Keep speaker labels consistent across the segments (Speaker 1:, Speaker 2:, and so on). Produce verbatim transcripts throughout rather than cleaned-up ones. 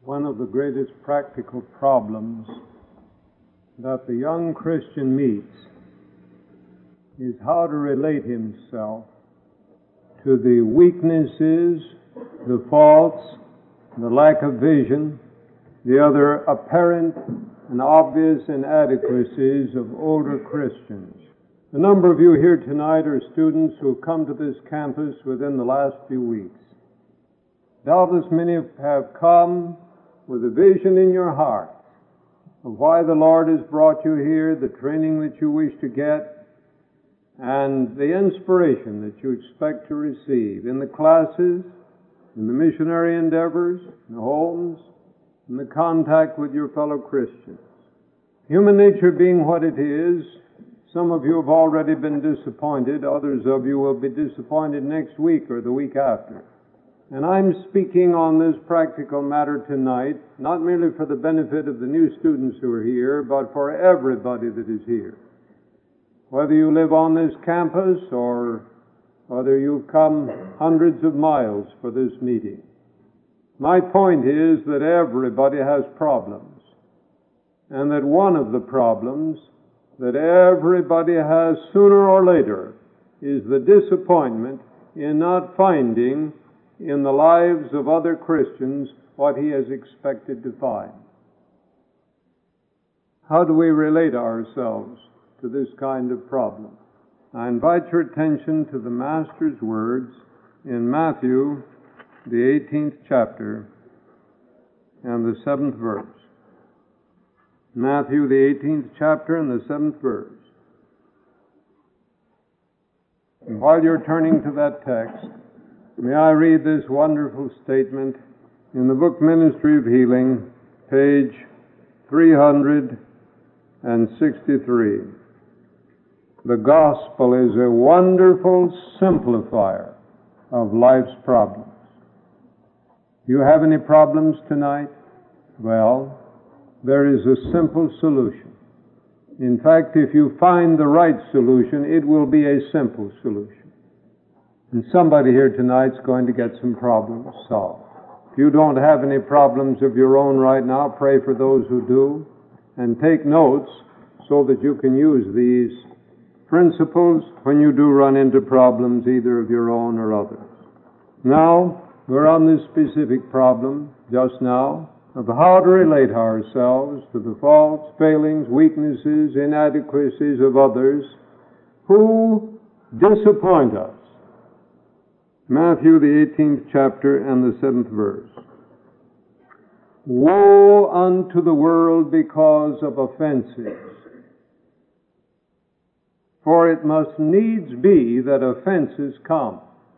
Speaker 1: One of the greatest practical problems that the young Christian meets is how to relate himself to the weaknesses, the faults, the lack of vision, the other apparent and obvious inadequacies of older Christians. A number of you here tonight are students who have come to this campus within the last few weeks. Doubtless many have come with a vision in your heart of why the Lord has brought you here, the training that you wish to get, and the inspiration that you expect to receive in the classes, in the missionary endeavors, in the homes, in the contact with your fellow Christians. Human nature being what it is, some of you have already been disappointed, others of you will be disappointed next week or the week after. And I'm speaking on this practical matter tonight, not merely for the benefit of the new students who are here, but for everybody that is here. Whether you live on this campus or whether you've come hundreds of miles for this meeting. My point is that everybody has problems, and that one of the problems that everybody has sooner or later is the disappointment in not finding in the lives of other Christians what he has expected to find. How do we relate ourselves to this kind of problem? I invite your attention to the Master's words in Matthew, the eighteenth chapter, and the seventh verse. Matthew, the eighteenth chapter, and the seventh verse. And while you're turning to that text, may I read this wonderful statement in the book Ministry of Healing, page three hundred sixty-three. The gospel is a wonderful simplifier of life's problems. Do you have any problems tonight? Well, there is a simple solution. In fact, if you find the right solution, it will be a simple solution. And somebody here tonight's going to get some problems solved. If you don't have any problems of your own right now, pray for those who do, and take notes so that you can use these principles when you do run into problems either of your own or others. Now, we're on this specific problem just now of how to relate ourselves to the faults, failings, weaknesses, inadequacies of others who disappoint us. Matthew, the eighteenth chapter and the seventh verse. Woe unto the world because of offenses, for it must needs be that offenses come.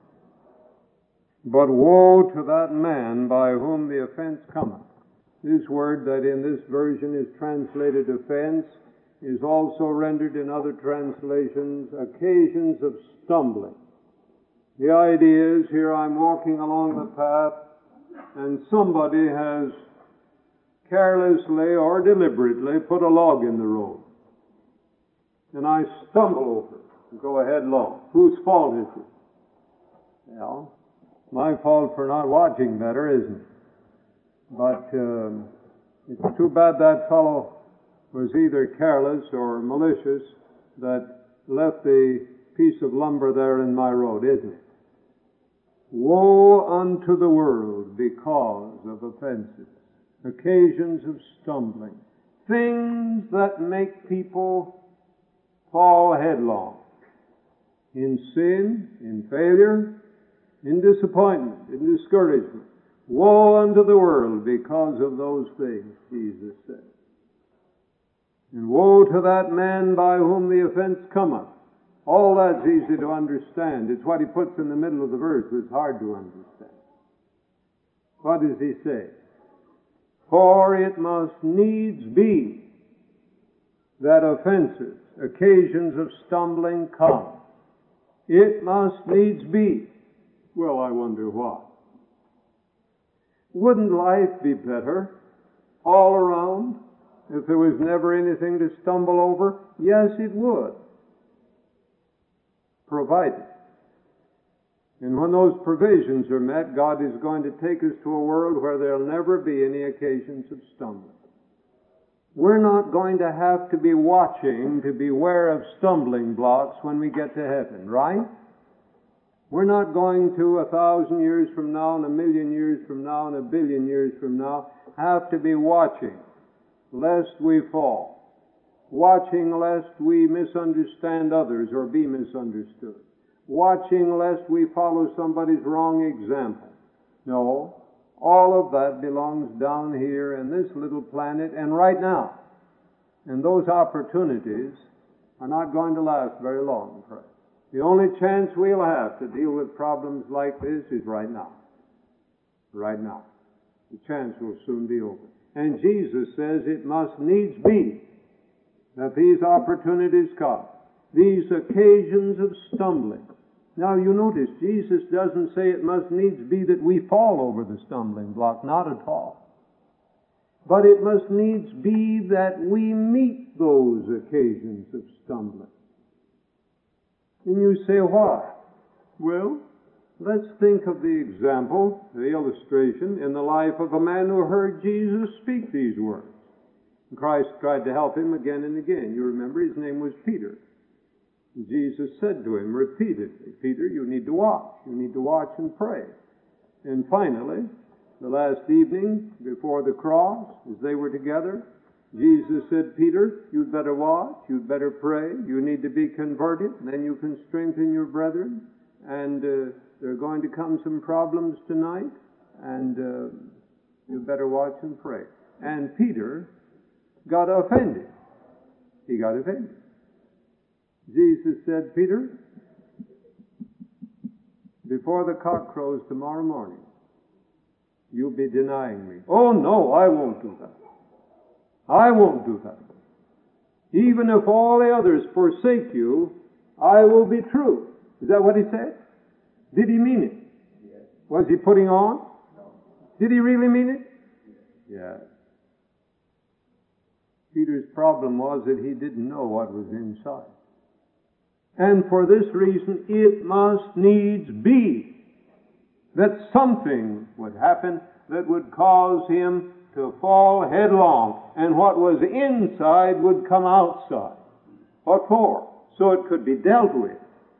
Speaker 1: But woe to that man by whom the offense cometh. This word that in this version is translated offense is also rendered in other translations occasions of stumbling. The idea is here I'm walking along the path and somebody has carelessly or deliberately put a log in the road. And I stumble over it and go headlong. Whose fault is it? Well, my fault for not watching better, isn't it? But um, it's too bad that fellow was either careless or malicious that left the piece of lumber there in my road, isn't it? Woe unto the world because of offenses, occasions of stumbling, things that make people fall headlong in sin, in failure, in disappointment, in discouragement. Woe unto the world because of those things, Jesus said. And woe to that man by whom the offense cometh. All that's easy to understand. It's what he puts in the middle of the verse that's hard to understand. What does he say? For it must needs be that offenses, occasions of stumbling come. It must needs be. Well, I wonder why. Wouldn't life be better all around if there was never anything to stumble over? Yes, it would. Provided And when those provisions are met, God is going to take us to a world where there'll never be any occasions of stumbling. We're not going to have to be watching to beware of stumbling blocks when we get to heaven, right? We're not going to a thousand years from now and a million years from now and a billion years from now have to be watching lest we fall, watching lest we misunderstand others or be misunderstood, watching lest we follow somebody's wrong example. No, all of that belongs down here in this little planet and right now. And those opportunities are not going to last very long, friends. The only chance we'll have to deal with problems like this is right now. Right now. The chance will soon be over. And Jesus says it must needs be that these opportunities come, these occasions of stumbling. Now you notice, Jesus doesn't say it must needs be that we fall over the stumbling block, not at all. But it must needs be that we meet those occasions of stumbling. And you say, why? Well, let's think of the example, the illustration, in the life of a man who heard Jesus speak these words. Christ tried to help him again and again. You remember his name was Peter. Jesus said to him repeatedly, Peter, you need to watch. You need to watch and pray. And finally, the last evening before the cross, as they were together, Jesus said, Peter, you'd better watch, you'd better pray, you need to be converted, and then you can strengthen your brethren. And uh, there are going to come some problems tonight, and uh, you better watch and pray. And Peter got offended. He got offended. Jesus said, Peter, before the cock crows tomorrow morning, you'll be denying me. Oh, no, I won't do that. I won't do that. Even if all the others forsake you, I will be true. Is that what he said? Did he mean it? Yes. Was he putting on? No. Did he really mean it? Yes. Peter's problem was that he didn't know what was inside. And for this reason, it must needs be that something would happen that would cause him to fall headlong, and what was inside would come outside. What for? So it could be dealt with.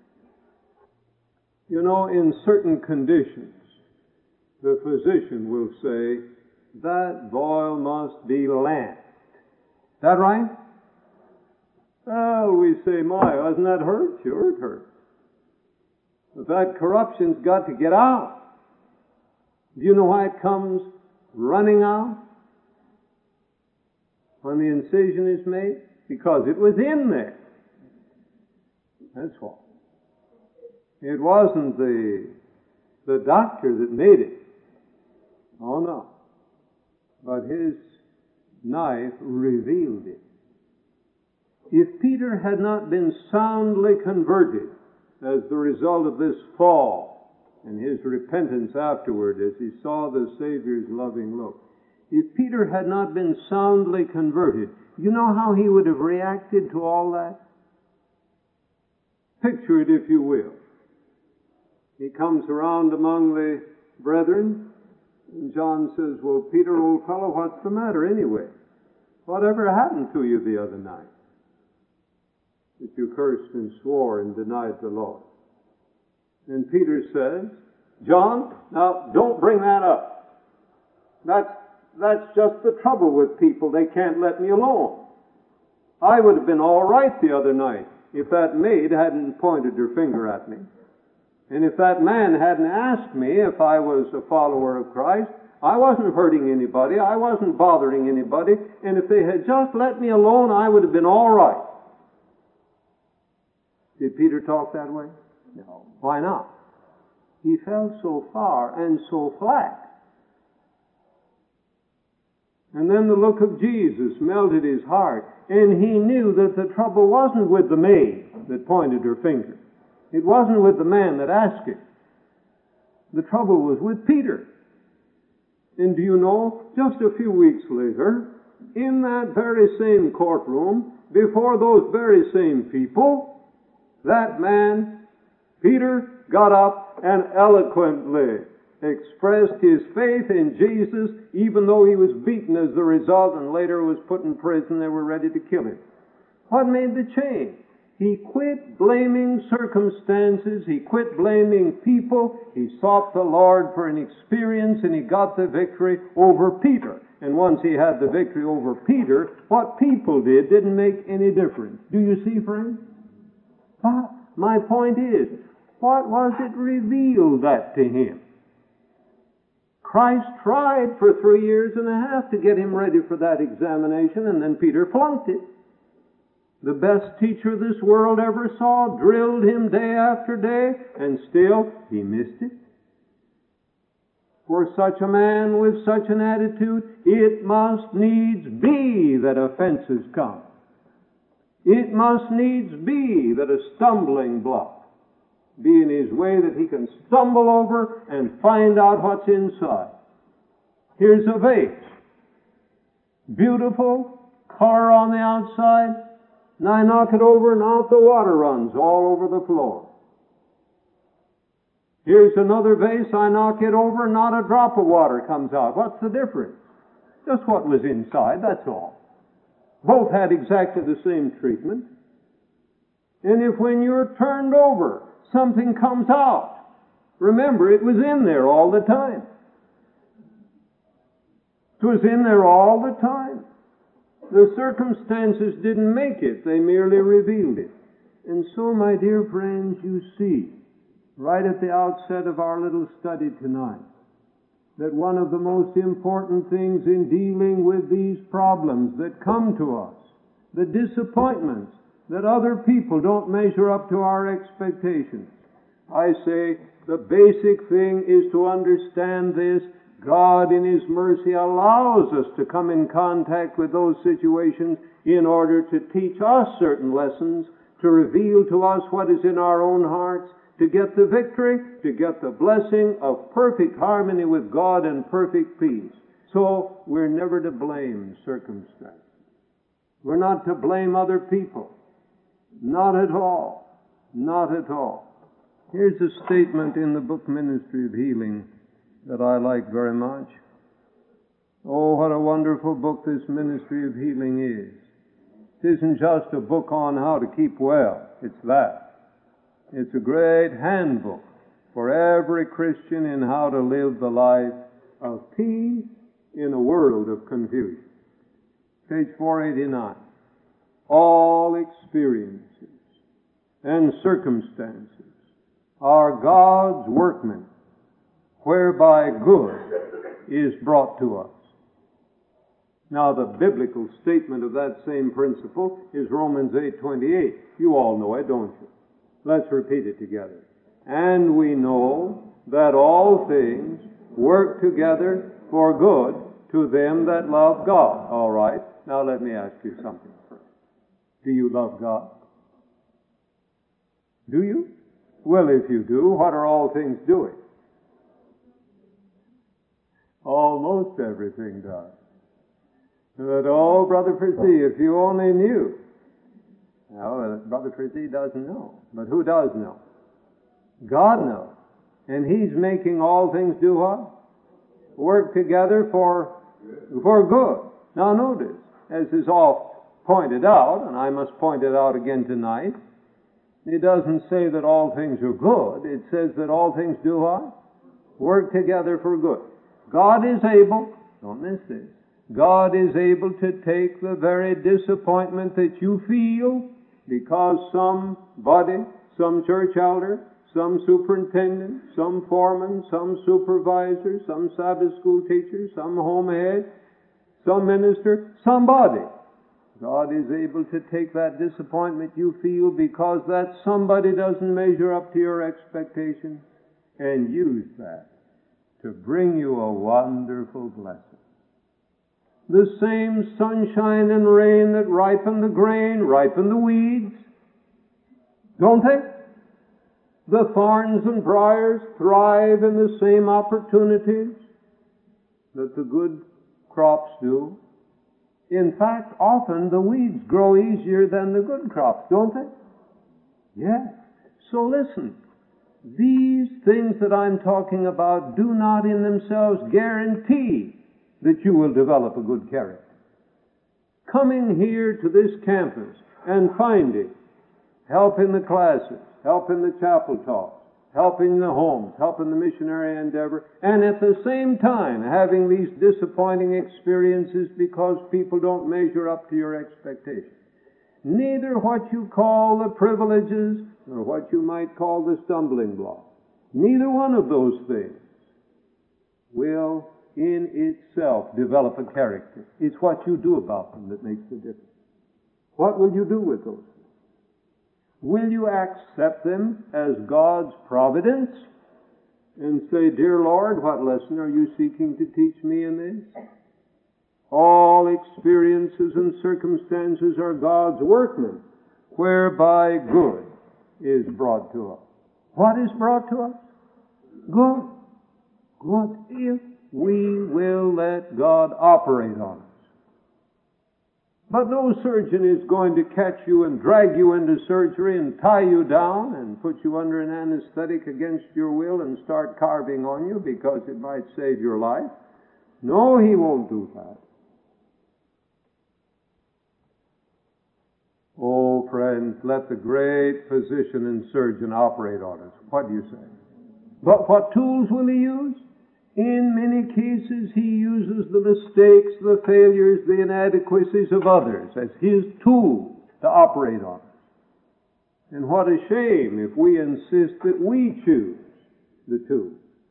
Speaker 1: You know, in certain conditions, the physician will say, that boil must be lanced. Is that right? Well, we say, my, doesn't that hurt? Sure, it hurts. But that corruption's got to get out. Do you know why it comes running out when the incision is made? Because it was in there. That's why. It wasn't the, the doctor that made it. Oh, no. But his knife revealed it. If Peter had not been soundly converted as the result of this fall and his repentance afterward as he saw the Savior's loving look, if Peter had not been soundly converted, you know how he would have reacted to all that? Picture it, if you will. He comes around among the brethren, and John says, well, Peter, old fellow, what's the matter anyway? Whatever happened to you the other night? That you cursed and swore and denied the Lord. And Peter says, John, now don't bring that up. That's, that's just the trouble with people. They can't let me alone. I would have been all right the other night if that maid hadn't pointed her finger at me. And if that man hadn't asked me if I was a follower of Christ. I wasn't hurting anybody. I wasn't bothering anybody. And if they had just let me alone, I would have been all right. Did Peter talk that way? No. Why not? He fell so far and so flat. And then the look of Jesus melted his heart, and he knew that the trouble wasn't with the maid that pointed her finger. It wasn't with the man that asked it. The trouble was with Peter. And do you know, just a few weeks later, in that very same courtroom, before those very same people, that man, Peter, got up and eloquently expressed his faith in Jesus, even though he was beaten as the result and later was put in prison. They were ready to kill him. What made the change? He quit blaming circumstances. He quit blaming people. He sought the Lord for an experience, and he got the victory over Peter. And once he had the victory over Peter, what people did didn't make any difference. Do you see, friends? But my point is, what was it revealed that to him? Christ tried for three years and a half to get him ready for that examination, and then Peter flunked it. The best teacher this world ever saw drilled him day after day, and still he missed it. For such a man with such an attitude, it must needs be that offenses come. It must needs be that a stumbling block be in his way that he can stumble over and find out what's inside. Here's a vase. Beautiful, color on the outside. And I knock it over and out the water runs all over the floor. Here's another vase. I knock it over and not a drop of water comes out. What's the difference? Just what was inside, that's all. Both had exactly the same treatment. And if when you're turned over, something comes out, remember, it was in there all the time. It was in there all the time. The circumstances didn't make it, they merely revealed it. And so, my dear friends, you see, right at the outset of our little study tonight, that one of the most important things in dealing with these problems that come to us, the disappointments that other people don't measure up to our expectations, I say the basic thing is to understand this. God in His mercy allows us to come in contact with those situations in order to teach us certain lessons, to reveal to us what is in our own hearts, to get the victory, to get the blessing of perfect harmony with God and perfect peace. So we're never to blame circumstances. We're not to blame other people. Not at all. Not at all. Here's a statement in the book Ministry of Healing that I like very much. Oh, what a wonderful book this Ministry of Healing is. It isn't just a book on how to keep well. It's that. It's a great handbook for every Christian in how to live the life of peace in a world of confusion. Page four eighty-nine. All experiences and circumstances are God's workmen, whereby good is brought to us. Now, the biblical statement of that same principle is Romans eight twenty-eight. You all know it, don't you? Let's repeat it together. And we know that all things work together for good to them that love God. All right. Now let me ask you something first. Do you love God? Do you? Well, if you do, what are all things doing? Almost everything does. But, oh, Brother Frizzy, if you only knew. Well, Brother Frizzy doesn't know. But who does know? God knows. And He's making all things do what? Work together for, for good. Now notice, as is oft pointed out, and I must point it out again tonight, it doesn't say that all things are good. It says that all things do what? Work together for good. God is able, don't miss this, God is able to take the very disappointment that you feel because somebody, some church elder, some superintendent, some foreman, some supervisor, some Sabbath school teacher, some home head, some minister, somebody. God is able to take that disappointment you feel because that somebody doesn't measure up to your expectations and use that to bring you a wonderful blessing. The same sunshine and rain that ripen the grain, ripen the weeds, don't they? The thorns and briars thrive in the same opportunities that the good crops do. In fact, often the weeds grow easier than the good crops, don't they? Yes. So listen. these things that I'm talking about do not in themselves guarantee that you will develop a good character. Coming here to this campus and finding help in the classes, help in the chapel talks, help in the homes, help in the missionary endeavor, and at the same time having these disappointing experiences because people don't measure up to your expectations. Neither what you call the privileges nor what you might call the stumbling block, neither one of those things will in itself develop a character. It's what you do about them that makes the difference. What will you do with those things? Will you accept them as God's providence and say, Dear Lord, what lesson are you seeking to teach me in this? All experiences and circumstances are God's workmen, whereby good is brought to us. What is brought to us? Good. Good. If we will let God operate on us. But no surgeon is going to catch you and drag you into surgery and tie you down and put you under an anesthetic against your will and start carving on you because it might save your life. No, he won't do that. Oh, friends, let the great physician and surgeon operate on us. What do you say? But what tools will he use? In many cases, he uses the mistakes, the failures, the inadequacies of others as his tool to operate on us. And what a shame if we insist that we choose the tool.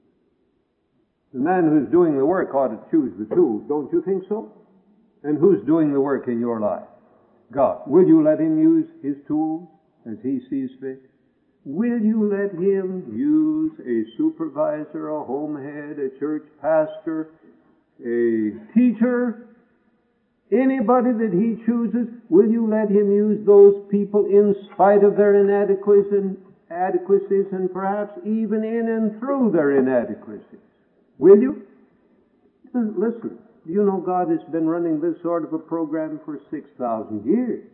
Speaker 1: The man who's doing the work ought to choose the tool. Don't you think so? And who's doing the work in your life? God. Will you let him use his tools as he sees fit? Will you let him use a supervisor, a home head, a church pastor, a teacher, anybody that he chooses? Will you let him use those people in spite of their inadequacies and perhaps even in and through their inadequacies? Will you? Listen, do you know God has been running this sort of a program for six thousand years?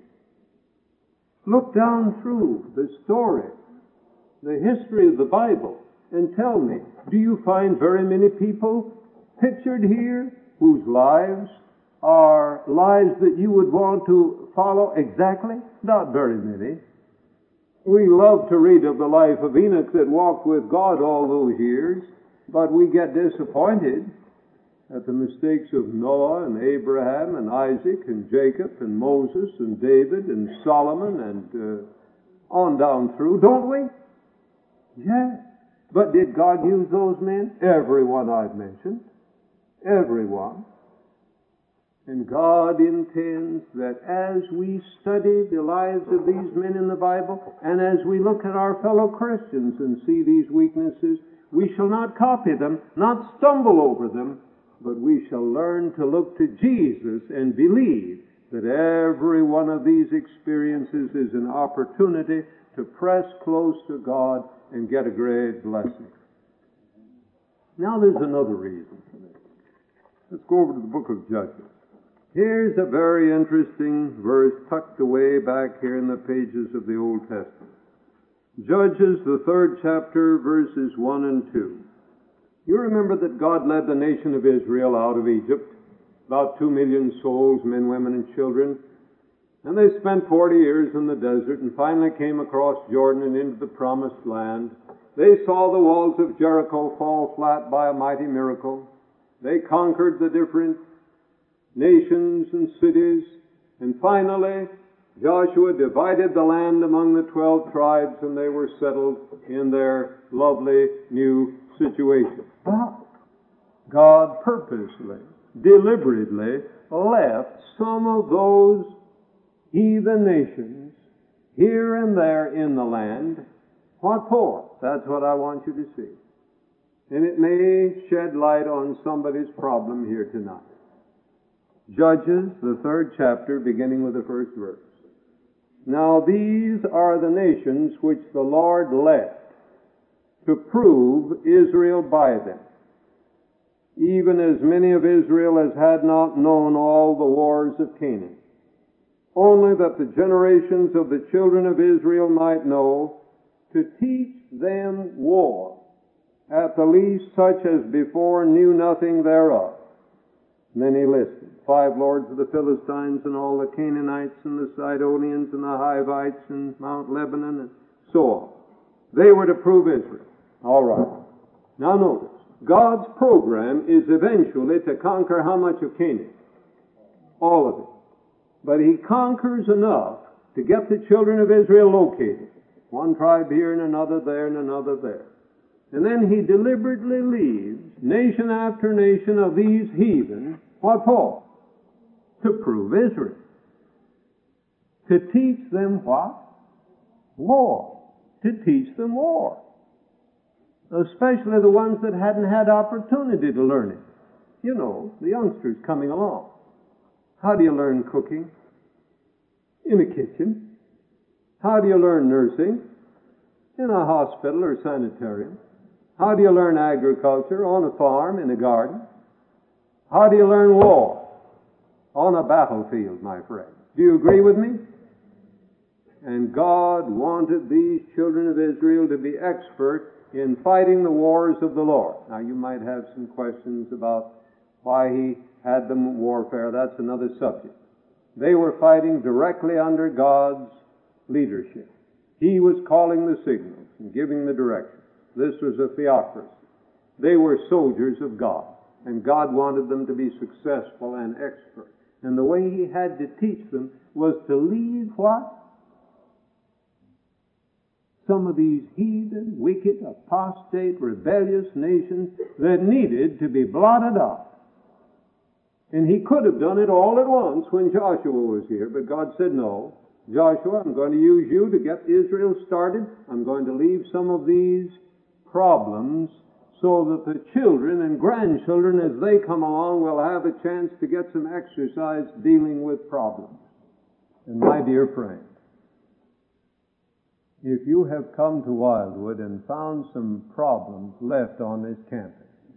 Speaker 1: Look down through the story, the history of the Bible, and tell me, do you find very many people pictured here whose lives are lives that you would want to follow exactly? Not very many. We love to read of the life of Enoch that walked with God all those years, but we get disappointed at the mistakes of Noah and Abraham and Isaac and Jacob and Moses and David and Solomon and uh, on down through, don't we? Yes. But did God use those men? Everyone I've mentioned. Everyone. And God intends that as we study the lives of these men in the Bible, and as we look at our fellow Christians and see these weaknesses, we shall not copy them, not stumble over them, but we shall learn to look to Jesus and believe that every one of these experiences is an opportunity to press close to God and get a great blessing. Now there's another reason for this. Let's go over to the book of Judges. Here's a very interesting verse tucked away back here in the pages of the Old Testament. Judges, the third chapter, verses one and two. You remember that God led the nation of Israel out of Egypt, about two million souls, men, women, and children. And they spent forty years in the desert and finally came across Jordan and into the promised land. They saw the walls of Jericho fall flat by a mighty miracle. They conquered the different nations and cities. And finally, Joshua divided the land among the twelve tribes and they were settled in their lovely new situation. But God purposely, deliberately left some of those heathen nations here and there in the land. What for? That's what I want you to see. And it may shed light on somebody's problem here tonight. Judges, the third chapter, beginning with the first verse. Now these are the nations which the Lord left to prove Israel by them, even as many of Israel as had not known all the wars of Canaan, only that the generations of the children of Israel might know to teach them war, at the least such as before knew nothing thereof. And then he listed five lords of the Philistines and all the Canaanites and the Sidonians and the Hivites and Mount Lebanon and so on. They were to prove Israel. All right. Now notice, God's program is eventually to conquer how much of Canaan? All of it. But he conquers enough to get the children of Israel located. One tribe here and another there and another there. And then he deliberately leaves nation after nation of these heathen. What for? To prove Israel. To teach them what? War. To teach them war. Especially the ones that hadn't had opportunity to learn it. You know, the youngsters coming along. How do you learn cooking? In a kitchen. How do you learn nursing? In a hospital or sanitarium. How do you learn agriculture? On a farm, in a garden. How do you learn war? On a battlefield, my friend. Do you agree with me? And God wanted these children of Israel to be expert in fighting the wars of the Lord. Now, you might have some questions about why he had them in warfare. That's another subject. They were fighting directly under God's leadership. He was calling the signals and giving the direction. This was a theocracy. They were soldiers of God, and God wanted them to be successful and expert. And the way he had to teach them was to leave what? Some of these heathen, wicked, apostate, rebellious nations that needed to be blotted out. And he could have done it all at once when Joshua was here, but God said, no, Joshua, I'm going to use you to get Israel started. I'm going to leave some of these problems so that the children and grandchildren, as they come along, will have a chance to get some exercise dealing with problems. And my dear friend, if you have come to Wildwood and found some problems left on this campus,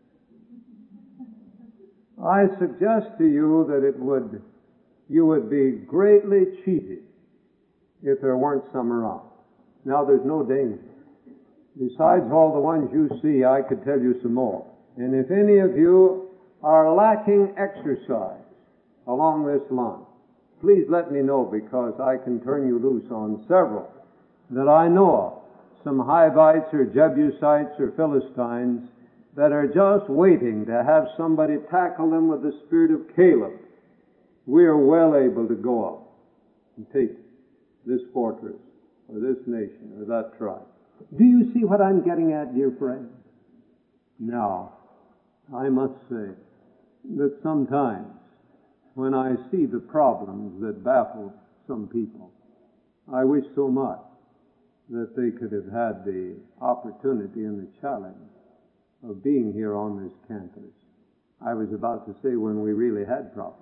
Speaker 1: I suggest to you that it would, you would be greatly cheated if there weren't some around. Now, there's no danger. Besides all the ones you see, I could tell you some more. And if any of you are lacking exercise along this line, please let me know, because I can turn you loose on several that I know of. Some Hivites or Jebusites or Philistines that are just waiting to have somebody tackle them with the spirit of Caleb. We are well able to go up and take this fortress or this nation or that tribe. Do you see what I'm getting at, dear friend? Now, I must say that sometimes when I see the problems that baffle some people, I wish so much that they could have had the opportunity and the challenge of being here on this campus. I was about to say when we really had problems.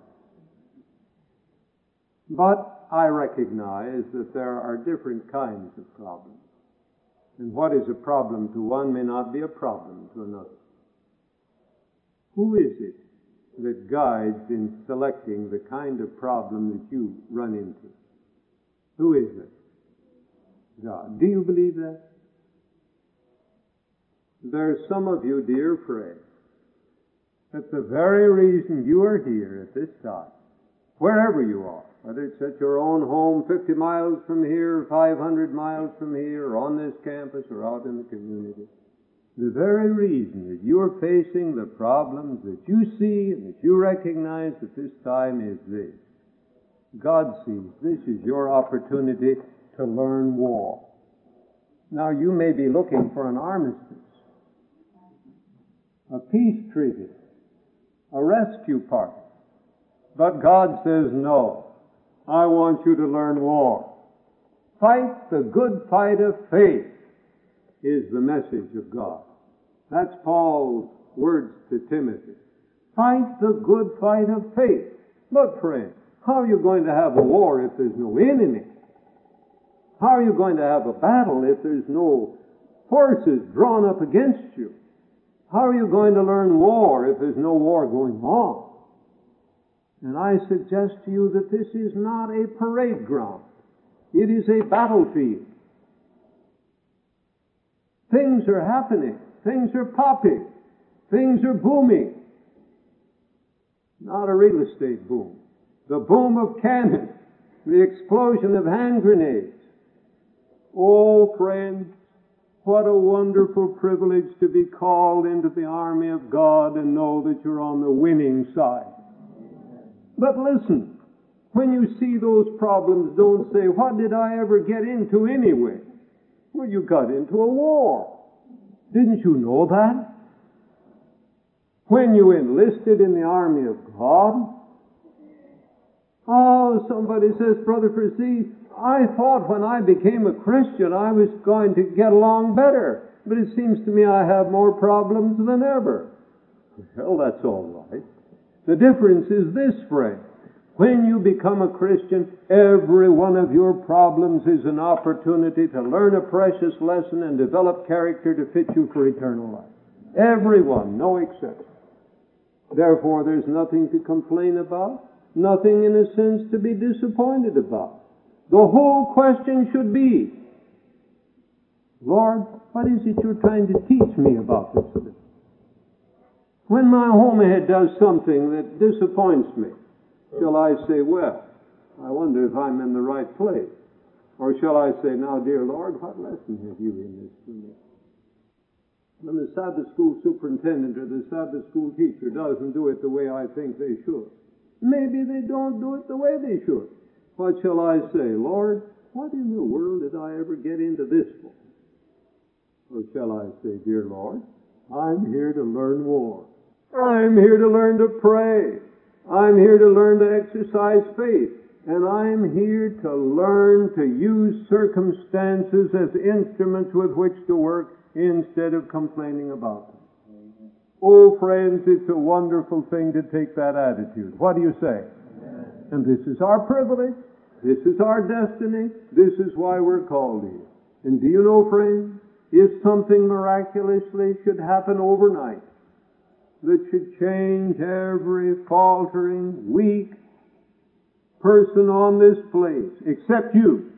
Speaker 1: But I recognize that there are different kinds of problems. And what is a problem to one may not be a problem to another. Who is it that guides in selecting the kind of problem that you run into? Who is it? God. Do you believe that? There's some of you, dear friend, that the very reason you are here at this time, wherever you are, whether it's at your own home fifty miles from here, five hundred miles from here, or on this campus, or out in the community, the very reason that you are facing the problems that you see and that you recognize at this time is this. God sees this is your opportunity to learn war. Now, you may be looking for an armistice, a peace treaty, a rescue party. But God says, no, I want you to learn war. Fight the good fight of faith is the message of God. That's Paul's words to Timothy. Fight the good fight of faith. Look, friend, how are you going to have a war if there's no enemy? How are you going to have a battle if there's no forces drawn up against you? How are you going to learn war if there's no war going on? And I suggest to you that this is not a parade ground. It is a battlefield. Things are happening. Things are popping. Things are booming. Not a real estate boom. The boom of cannon. The explosion of hand grenades. Oh, friends, what a wonderful privilege to be called into the army of God and know that you're on the winning side. But listen, when you see those problems, don't say, what did I ever get into anyway? Well, you got into a war. Didn't you know that? When you enlisted in the army of God? Oh, somebody says, Brother Frazee, I thought when I became a Christian I was going to get along better, but it seems to me I have more problems than ever. Well, that's all right. The difference is this, friend. When you become a Christian, every one of your problems is an opportunity to learn a precious lesson and develop character to fit you for eternal life. Every one, no exception. Therefore, there's nothing to complain about, nothing in a sense to be disappointed about. The whole question should be, Lord, what is it you're trying to teach me about this thing? When my homestead does something that disappoints me, shall I say, well, I wonder if I'm in the right place? Or shall I say, now, dear Lord, what lesson have you in this for me? When the Sabbath school superintendent or the Sabbath school teacher doesn't do it the way I think they should, maybe they don't do it the way they should. What shall I say? Lord, what in the world did I ever get into this for? Or shall I say, dear Lord, I'm here to learn war. I'm here to learn to pray. I'm here to learn to exercise faith. And I'm here to learn to use circumstances as instruments with which to work instead of complaining about them. Oh, friends, it's a wonderful thing to take that attitude. What do you say? And this is our privilege. This is our destiny. This is why we're called here. And do you know, friends, if something miraculously should happen overnight that should change every faltering, weak person on this place, except you,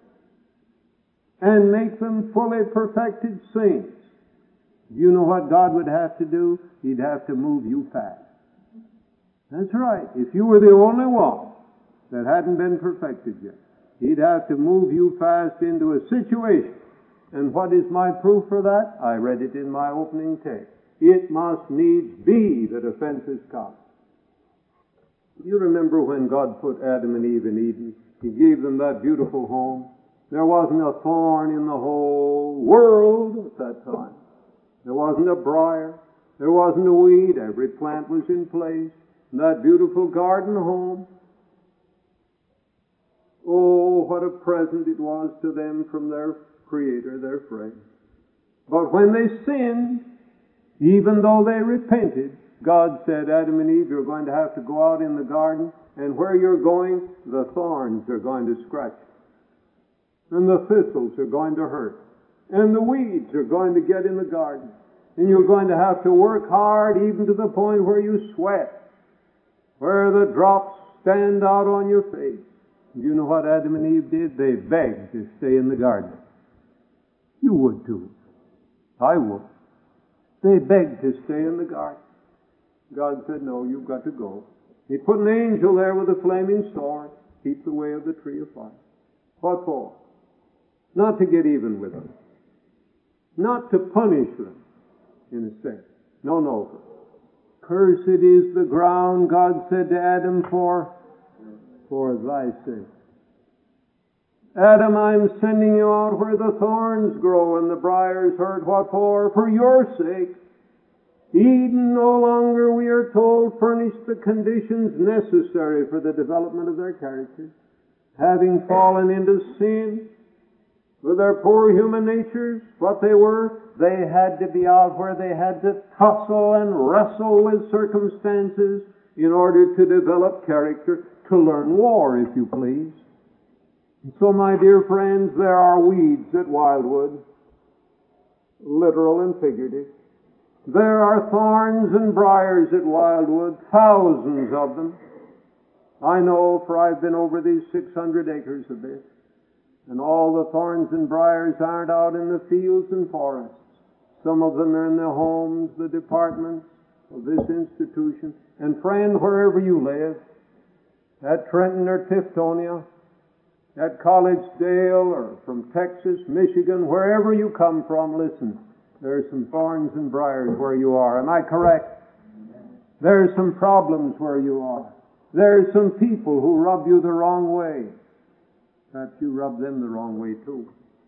Speaker 1: and make them fully perfected saints, you know what God would have to do? He'd have to move you fast. That's right. If you were the only one that hadn't been perfected yet, He'd have to move you fast into a situation. And what is my proof for that? I read it in my opening text. It must needs be that offenses come. You remember when God put Adam and Eve in Eden? He gave them that beautiful home. There wasn't a thorn in the whole world at that time. There wasn't a briar. There wasn't a weed. Every plant was in place. That beautiful garden home. Oh, what a present it was to them from their Creator, their friend. But when they sinned, even though they repented, God said, Adam and Eve, you're going to have to go out in the garden, and where you're going, the thorns are going to scratch you. And the thistles are going to hurt. And the weeds are going to get in the garden. And you're going to have to work hard even to the point where you sweat, where the drops stand out on your face. Do you know what Adam and Eve did? They begged to stay in the garden. You would too. I would. They begged to stay in the garden. God said, no, you've got to go. He put an angel there with a flaming sword, keep the way of the tree of fire. What for? Not to get even with them. Not to punish them, in a sense. No, no. Cursed is the ground, God said to Adam, for, for thy sake. Adam, I'm sending you out where the thorns grow and the briars hurt. What for? For your sake. Eden no longer, we are told, furnished the conditions necessary for the development of their character. Having fallen into sin, with their poor human natures, what they were, they had to be out where they had to tussle and wrestle with circumstances in order to develop character, to learn war, if you please. And so, my dear friends, there are weeds at Wildwood, literal and figurative. There are thorns and briars at Wildwood, thousands of them. I know, for I've been over these six hundred acres of this. And all the thorns and briars aren't out in the fields and forests. Some of them are in the homes, the departments of this institution. And friend, wherever you live, at Trenton or Tiftonia, at College Dale or from Texas, Michigan, wherever you come from, listen, there are some thorns and briars where you are. Am I correct? There are some problems where you are. There are some people who rub you the wrong way. Perhaps you rub them the wrong way too.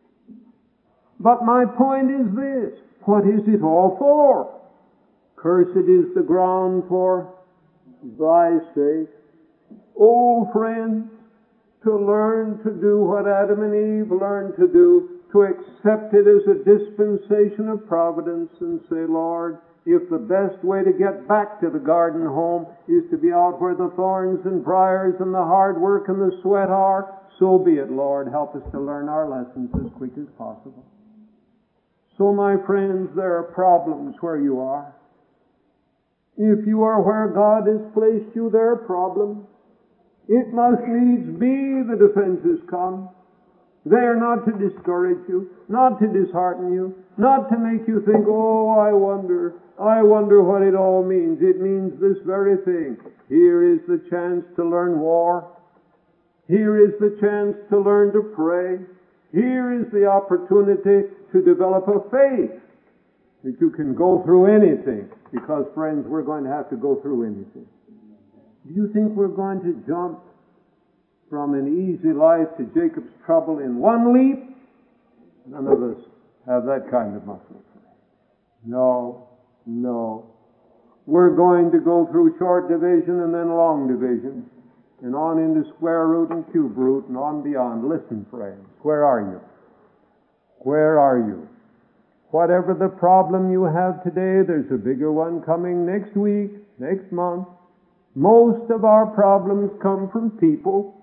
Speaker 1: But my point is this. What is it all for? Cursed is the ground for thy sake. Oh, friends, to learn to do what Adam and Eve learned to do, to accept it as a dispensation of providence and say, Lord, if the best way to get back to the garden home is to be out where the thorns and briars and the hard work and the sweat are, so be it, Lord. Help us to learn our lessons as quick as possible. So, my friends, there are problems where you are. If you are where God has placed you, there are problems. It must needs be the defenses come. They are not to discourage you, not to dishearten you, not to make you think, oh, I wonder, I wonder what it all means. It means this very thing. Here is the chance to learn war. Here is the chance to learn to pray. Here is the opportunity to develop a faith that you can go through anything. Because, friends, we're going to have to go through anything. Do you think we're going to jump from an easy life to Jacob's trouble in one leap? None of us have that kind of muscle. No, no. We're going to go through short division and then long division, and on into square root and cube root and on beyond. Listen, friends, where are you? Where are you? Whatever the problem you have today, there's a bigger one coming next week, next month. Most of our problems come from people.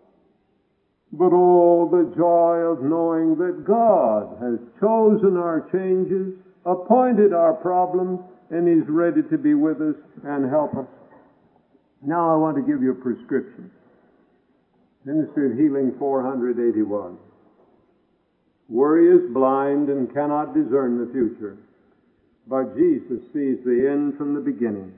Speaker 1: But oh, the joy of knowing that God has chosen our changes, appointed our problems, and is ready to be with us and help us. Now I want to give you a prescription. Ministry of Healing four eighty-one. Worry is blind and cannot discern the future, but Jesus sees the end from the beginning.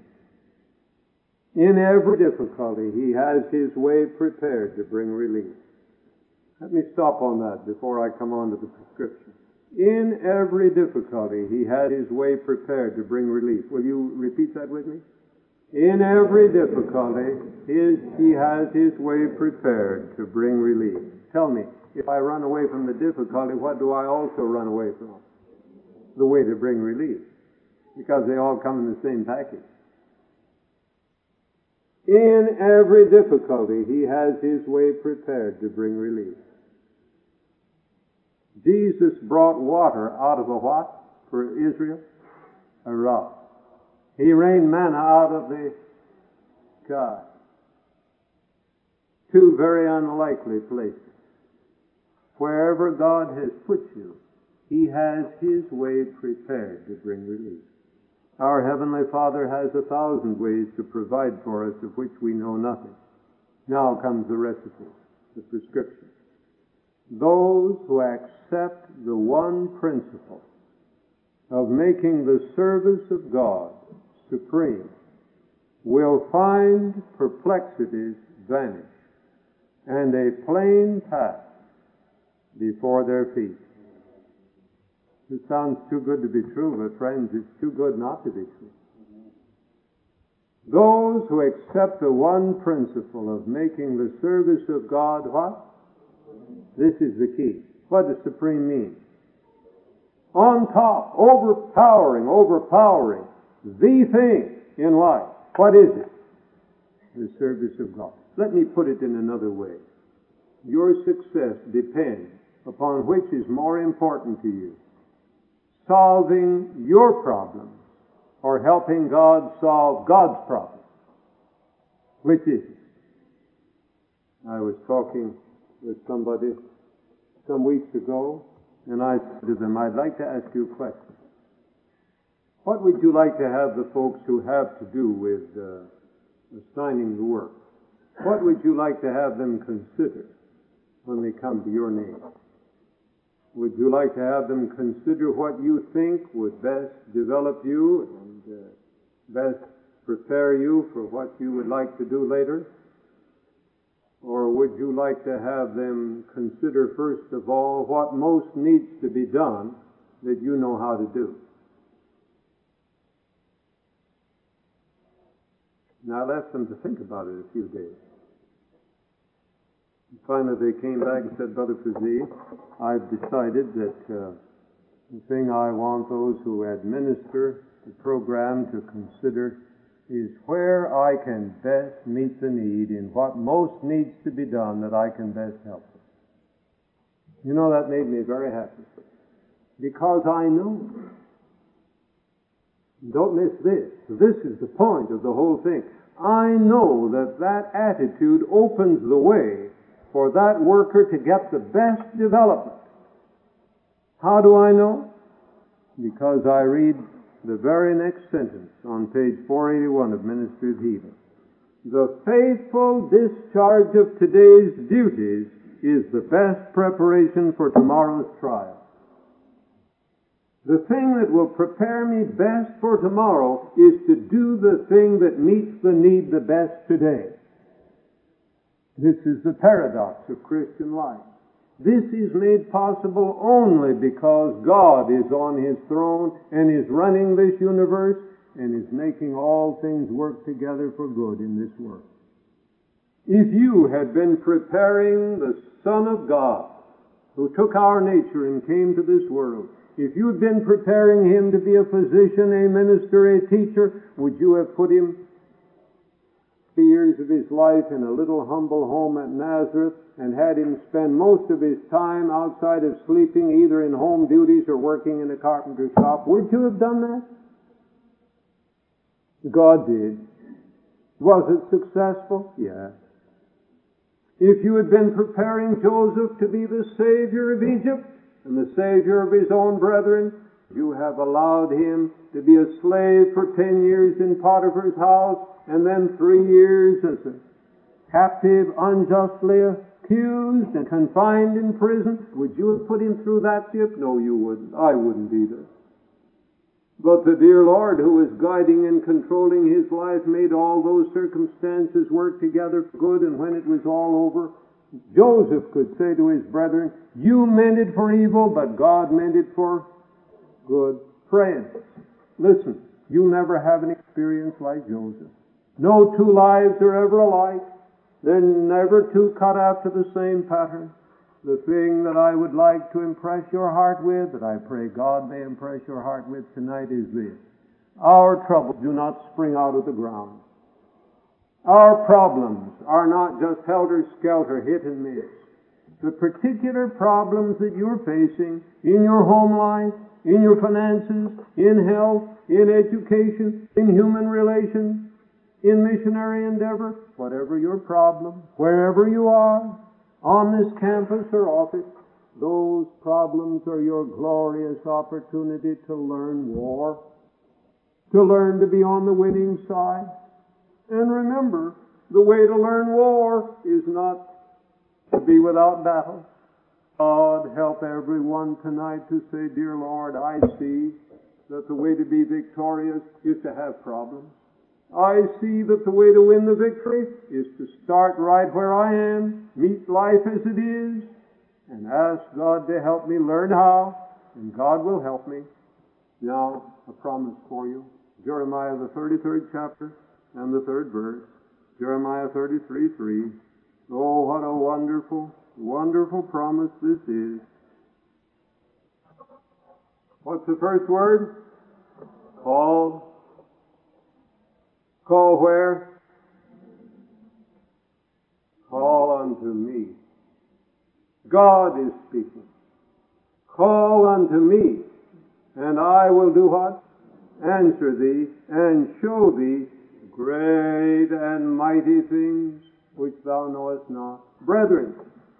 Speaker 1: In every difficulty, He has His way prepared to bring relief. Let me stop on that before I come on to the prescription. In every difficulty, He has His way prepared to bring relief. Will you repeat that with me? In every difficulty, his, He has His way prepared to bring relief. Tell me, if I run away from the difficulty, what do I also run away from? The way to bring relief. Because they all come in the same package. In every difficulty, He has His way prepared to bring relief. Jesus brought water out of a what for Israel? A rock. He rained manna out of the sky. Two very unlikely places. Wherever God has put you, He has His way prepared to bring relief. Our Heavenly Father has a thousand ways to provide for us of which we know nothing. Now comes the recipe, the prescription. Those who accept the one principle of making the service of God supreme will find perplexities vanish and a plain path before their feet. It sounds too good to be true, but friends, it's too good not to be true. Those who accept the one principle of making the service of God what? This is the key. What does supreme mean? On top, overpowering, overpowering, the thing in life. What is it? The service of God. Let me put it in another way. Your success depends upon which is more important to you. Solving your problems or helping God solve God's problems. Which is it? I was talking with somebody some weeks ago, and I said to them, I'd like to ask you a question. What would you like to have the folks who have to do with uh, assigning the work, what would you like to have them consider when they come to your name? Would you like to have them consider what you think would best develop you and uh, best prepare you for what you would like to do later? Or would you like to have them consider first of all what most needs to be done that you know how to do? Now I left them to think about it a few days. Finally, they came back and said, Brother Frazee, I've decided that uh, the thing I want those who administer the program to consider is where I can best meet the need, in what most needs to be done that I can best help them. You know, that made me very happy, because I know. Don't miss this. This is the point of the whole thing. I know that that attitude opens the way for that worker to get the best development. How do I know? Because I read the very next sentence on page four eighty-one of Ministry of Healing. The faithful discharge of today's duties is the best preparation for tomorrow's trial. The thing that will prepare me best for tomorrow is to do the thing that meets the need the best today. This is the paradox of Christian life. This is made possible only because God is on His throne and is running this universe and is making all things work together for good in this world. If you had been preparing the Son of God, who took our nature and came to this world, if you had been preparing Him to be a physician, a minister, a teacher, would you have put Him the years of His life in a little humble home at Nazareth and had Him spend most of His time outside of sleeping, either in home duties or working in a carpenter shop? Would you have done that? God did. Was it successful? Yes. If you had been preparing Joseph to be the Savior of Egypt and the Savior of his own brethren, you have allowed him to be a slave for ten years in Potiphar's house, and then three years as a captive, unjustly accused and confined in prison. Would you have put him through that ship? No, you wouldn't. I wouldn't either. But the dear Lord, who is guiding and controlling his life, made all those circumstances work together for good, and when it was all over, Joseph could say to his brethren, you meant it for evil, but God meant it for good. Friends, listen, you'll never have an experience like Joseph. No two lives are ever alike. They're never two cut after the same pattern. The thing that I would like to impress your heart with, that I pray God may impress your heart with tonight, is this. Our troubles do not spring out of the ground. Our problems are not just helter-skelter, hit and miss. The particular problems that you're facing in your home life, in your finances, in health, in education, in human relations, in missionary endeavor, whatever your problem, wherever you are, on this campus or off it, those problems are your glorious opportunity to learn war, to learn to be on the winning side. And remember, the way to learn war is not to be without battle. God help everyone tonight to say, dear Lord, I see that the way to be victorious is to have problems. I see that the way to win the victory is to start right where I am, meet life as it is, and ask God to help me learn how, and God will help me. Now, a promise for you. Jeremiah, the thirty-third chapter, and the third verse. Jeremiah thirty-three three. Oh, what a wonderful, wonderful promise this is. What's the first word? Call. Call where? Call unto me. God is speaking. Call unto me, and I will do what? Answer thee, and show thee great and mighty things which thou knowest not. Brethren,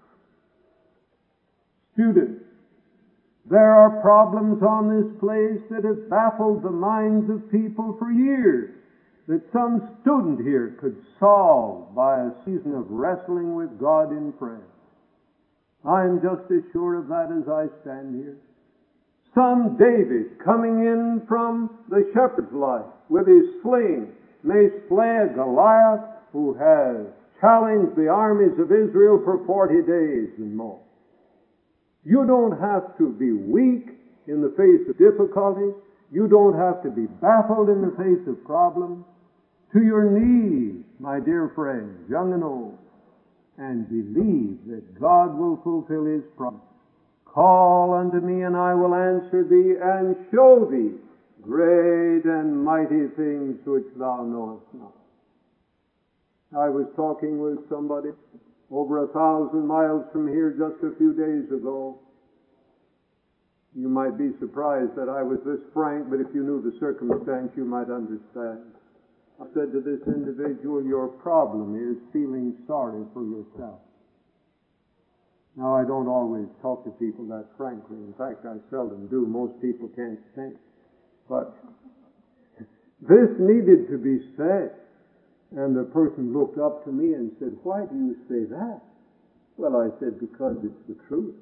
Speaker 1: students, there are problems on this place that have baffled the minds of people for years, that some student here could solve by a season of wrestling with God in prayer. I'm just as sure of that as I stand here. Some David coming in from the shepherd's life with his sling may slay a Goliath who has challenged the armies of Israel for forty days and more. You don't have to be weak in the face of difficulties. You don't have to be baffled in the face of problems. To your knees, my dear friends, young and old, and believe that God will fulfill His promise. Call unto me, and I will answer thee, and show thee great and mighty things which thou knowest not. I was talking with somebody over a thousand miles from here just a few days ago. You might be surprised that I was this frank, but if you knew the circumstance, you might understand. I said to this individual, your problem is feeling sorry for yourself. Now, I don't always talk to people that frankly. In fact, I seldom do. Most people can't think. But this needed to be said. And the person looked up to me and said, why do you say that? Well, I said, because it's the truth.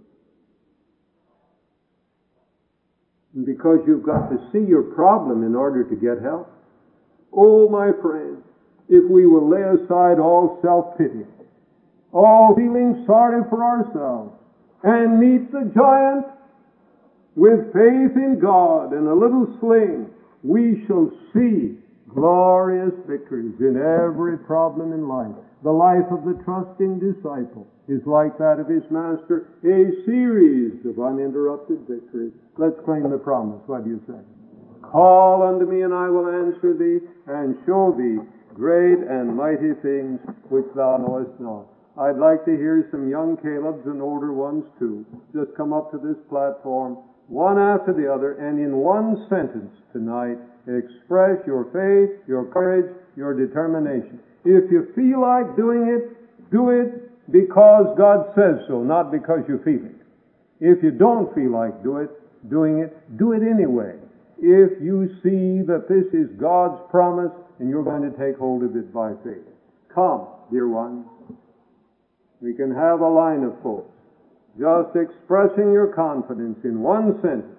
Speaker 1: And because you've got to see your problem in order to get help. Oh, my friend, if we will lay aside all self-pity, all feeling sorry for ourselves, and meet the giant with faith in God and a little sling, we shall see glorious victories in every problem in life. The life of the trusting disciple is like that of his master, a series of uninterrupted victories. Let's claim the promise. What do you say? Call unto me, and I will answer thee, and show thee great and mighty things which thou knowest not. I'd like to hear some young Calebs and older ones too. Just come up to this platform, one after the other, and in one sentence tonight, express your faith, your courage, your determination. If you feel like doing it, do it because God says so, not because you feel it. If you don't feel like do it, doing it, do it anyway. If you see that this is God's promise and you're going to take hold of it by faith. Come, dear ones. We can have a line of folks just expressing your confidence in one sentence.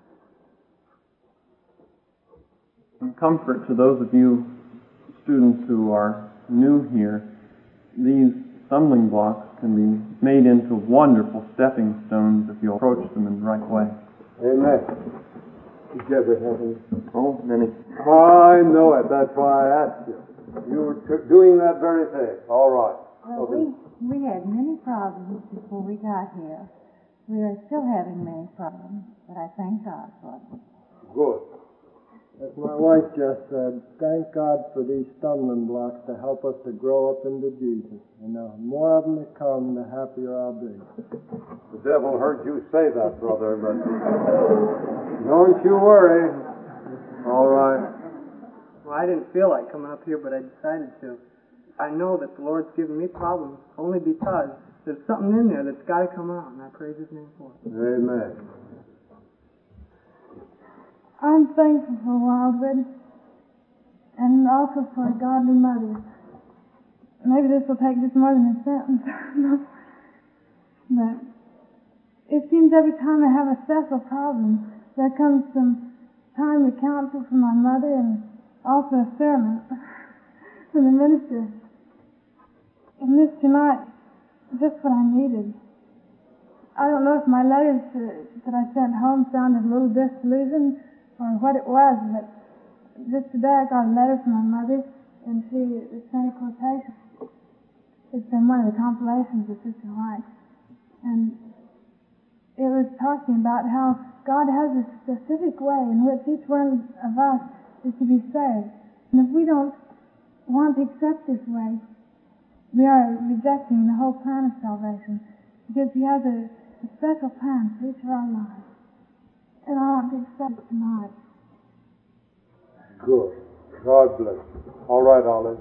Speaker 2: In comfort to those of you students who are new here, these stumbling blocks can be made into wonderful stepping stones if you approach them in the right way.
Speaker 1: Amen. Did you ever have any?
Speaker 2: Oh, many.
Speaker 1: I know it. That's why I asked you. You were t- doing that very thing. All right.
Speaker 3: Well,
Speaker 1: Okay.
Speaker 3: we, we had many problems before we got here. We are still having many problems, but I thank God for them.
Speaker 1: Good.
Speaker 4: As my wife just said, thank God for these stumbling blocks to help us to grow up into Jesus. And the more of them that come, the happier I'll be.
Speaker 1: The devil heard you say that, brother, but don't you worry. All right.
Speaker 5: Well, I didn't feel like coming up here, but I decided to. I know that the Lord's given me problems only because there's something in there that's got to come out, and I praise His name for it.
Speaker 1: Amen.
Speaker 6: I'm thankful for Wildwood and also for a godly mother. Maybe this will take just more than a sentence. But it seems every time I have a special problem, there comes some timely counsel from my mother and also a sermon from the minister. And this tonight is just what I needed. I don't know if my letters to, that I sent home sounded a little disillusioned or what it was, but just today I got a letter from my mother, and she sent a quotation. It's been one of the compilations of Sister White. And it was talking about how God has a specific way in which each one of us is to be saved. And if we don't want to accept this way, we are rejecting the whole plan of salvation, because He has a, a special plan for each of our lives. And I want to accept it tonight.
Speaker 1: Good. God bless you. All right, Olive.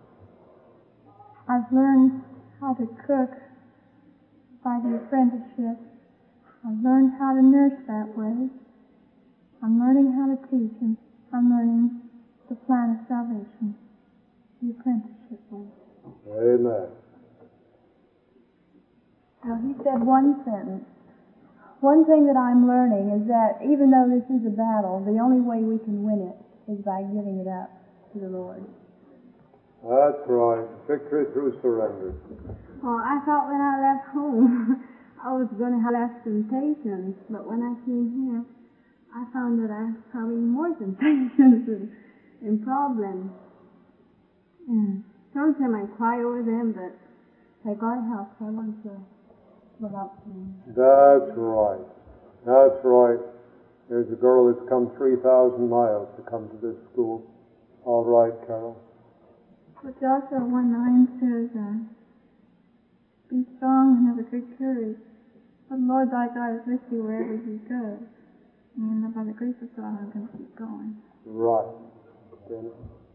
Speaker 6: I've learned how to cook by the apprenticeship. I've learned how to nurse that way. I'm learning how to teach, and I'm learning the plan of salvation, the apprenticeship way.
Speaker 1: Amen.
Speaker 6: Well, he said one sentence. One thing that I'm learning is that even though this is a battle, the only way we can win it is by giving it up to the Lord.
Speaker 1: That's right. Victory through surrender.
Speaker 6: Well, I thought when I left home I was going to have less temptations, but when I came here, I found that I have probably more temptations and, and problems. And sometimes I cry over them, but by God helps, I want to live up to them.
Speaker 1: That's right. That's right. There's a girl that's come three thousand miles to come to this school. All right, Carol.
Speaker 6: But Joshua one nine says, uh, be strong and have a good courage. For the Lord thy God is with you wherever you go. And by the grace of God, I'm going to keep going.
Speaker 1: Right. Then.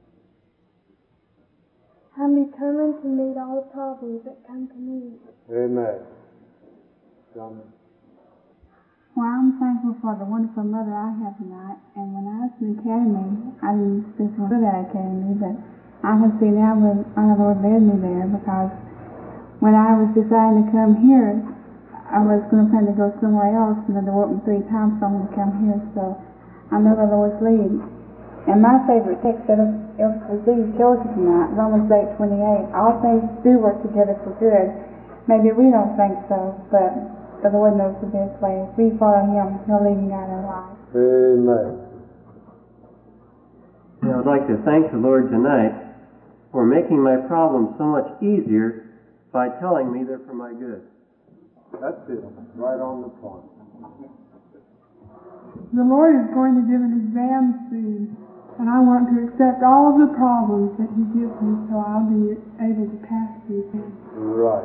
Speaker 6: I'm determined to meet all the problems that come to me.
Speaker 1: Amen. John.
Speaker 6: Well, I'm thankful for the wonderful mother I have tonight. And when I was in the academy, I didn't just want to go to that academy, but I have seen now when our Lord led me there, because when I was deciding to come here, I was going to plan to go somewhere else, and the Lord opened three times for me to come here, so I know the Lord's lead. And my favorite text that was these chosen tonight, Romans eight twenty-eight. All things do work together for good. Maybe we don't think so, but the Lord knows the best way. If we follow Him, He'll lead and guide our lives.
Speaker 1: Amen.
Speaker 7: Now, I'd like to thank the Lord tonight for making my problems so much easier by telling me they're for my good.
Speaker 1: That's it. Right on the point.
Speaker 6: The Lord is going to give an exam soon, and I want to accept all of the problems that He gives me so I'll be able to pass these things.
Speaker 1: Right.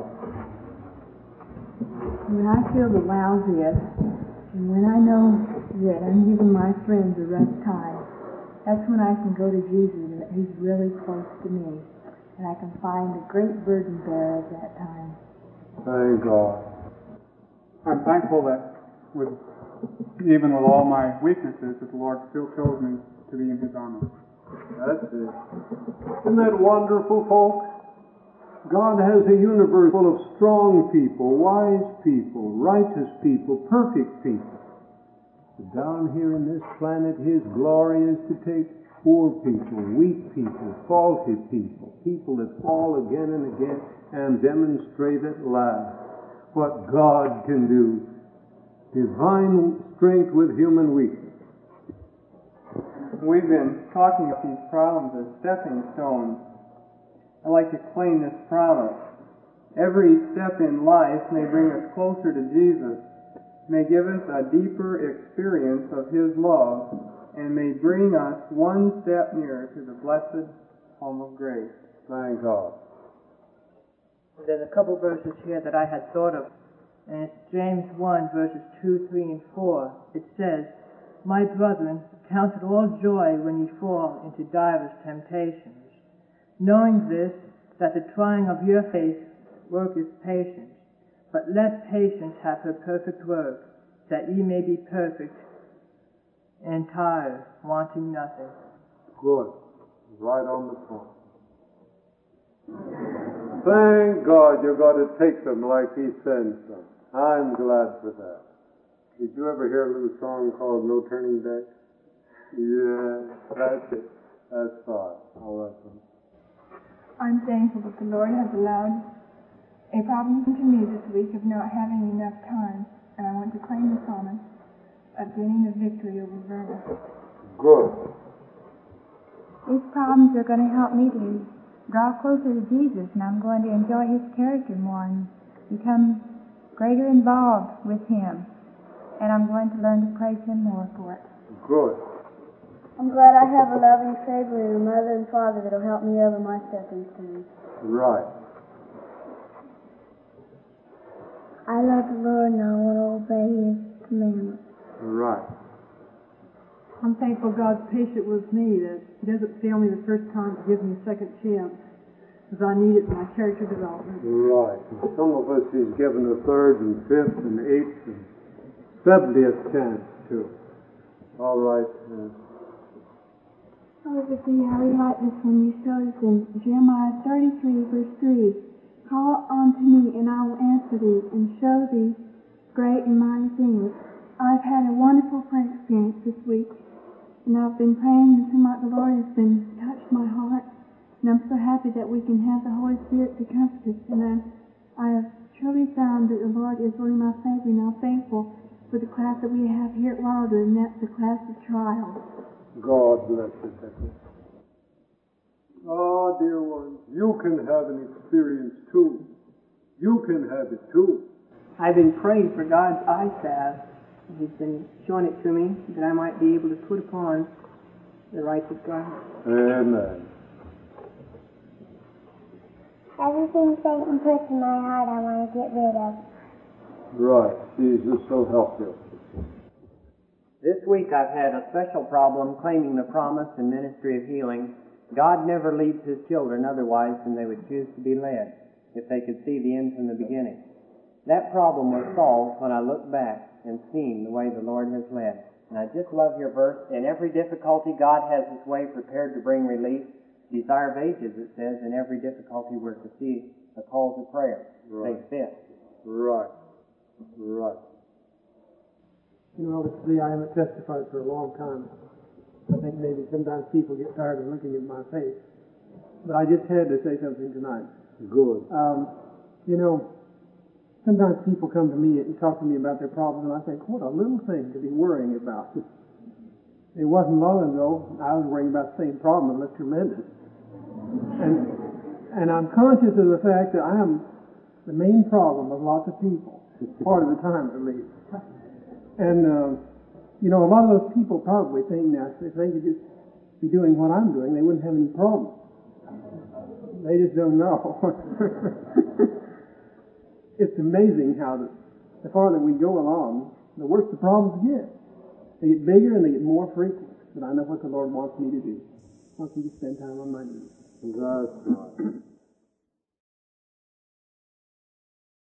Speaker 3: When I feel the lousiest, and when I know that I'm giving my friends a rough time, that's when I can go to Jesus and that He's really close to me, and I can find a great burden bearer at that time.
Speaker 1: Thank God.
Speaker 8: I'm thankful that with even with all my weaknesses, that the Lord still chose me to be in His army.
Speaker 1: That's it. Isn't that wonderful, folks? God has a universe full of strong people, wise people, righteous people, perfect people. But down here in this planet, His glory is to take poor people, weak people, faulty people, people that fall again and again, and demonstrate at last what God can do. Divine strength with human weakness.
Speaker 2: We've been talking about these problems as stepping stones. I'd like to claim this promise. Every step in life may bring us closer to Jesus, may give us a deeper experience of His love, and may bring us one step nearer to the blessed home of grace.
Speaker 1: Thank God.
Speaker 5: There's a couple verses here that I had thought of, and it's James one, verses two, three, and four. It says, My brethren, count it all joy when ye fall into divers temptations, knowing this, that the trying of your faith worketh patience. But let patience have her perfect work, that ye may be perfect, entire, wanting nothing.
Speaker 1: Good. Right on the point. Thank God you're going to take them like He sends them. I'm glad for that. Did you ever hear a little song called No Turning Back? Yeah, that's it. That's fine. All right, then.
Speaker 6: I'm thankful that the Lord has allowed a problem to me this week of not having enough time, and I want to claim the promise of getting the victory over Verna.
Speaker 1: Good.
Speaker 6: These problems are going to help me to draw closer to Jesus, and I'm going to enjoy His character more and become greater involved with Him, and I'm going to learn to praise Him more for it.
Speaker 1: Good.
Speaker 9: I'm glad I have a loving Savior and a mother and father that will help me over my stepping stones.
Speaker 1: Right.
Speaker 9: I love the Lord and I want to obey His commandments.
Speaker 1: Right.
Speaker 3: I'm thankful God's patient with me, that He doesn't fail me the first time to give me a second chance, because I need it in my character development.
Speaker 1: Right. And some of us He's given a third and fifth and eighth and seventieth chance too. All right. Uh,
Speaker 6: Oh, but see, I really like this one you showed us in Jeremiah thirty-three, verse three. Call unto me, and I will answer thee, and show thee great and mighty things. I've had a wonderful prayer experience this week, and I've been praying, and seemed like the Lord has been touched my heart, and I'm so happy that we can have the Holy Spirit to comfort us, and I, I have truly found that the Lord is really my Savior, and I'm thankful for the class that we have here at Wilder, and that's the class of trials.
Speaker 1: God bless you, Becky. Ah, dear ones, you can have an experience too. You can have it too.
Speaker 5: I've been praying for God's eye salve. He's been showing it to me that I might be able to put upon the rights of God.
Speaker 1: Amen.
Speaker 9: Everything Satan puts in my heart I want to get rid of.
Speaker 1: Right. Jesus will help you.
Speaker 7: This week I've had a special problem claiming the promise and ministry of healing. God never leads His children otherwise than they would choose to be led, if they could see the end from the beginning. That problem was solved when I looked back and seen the way the Lord has led. And I just love your verse. In every difficulty, God has His way prepared to bring relief. Desire of ages, it says, in every difficulty we're to see a call to prayer.
Speaker 1: Right.
Speaker 7: Say fit.
Speaker 1: Right. Right.
Speaker 10: You know, obviously I haven't testified for a long time. I think maybe sometimes people get tired of looking at my face. But I just had to say something tonight.
Speaker 1: Good.
Speaker 10: Um, you know, sometimes people come to me and talk to me about their problems, and I think, what a little thing to be worrying about. It wasn't long ago I was worrying about the same problem and it looked tremendous. And, and I'm conscious of the fact that I am the main problem of lots of people, part of the time at least. And, uh, you know, a lot of those people probably think now, if they could just be doing what I'm doing, they wouldn't have any problems. They just don't know. It's amazing how the, the farther we go along, the worse the problems get. They get bigger and they get more frequent. But I know what the Lord wants me to do. He wants me to spend time on my knees.
Speaker 1: That's right.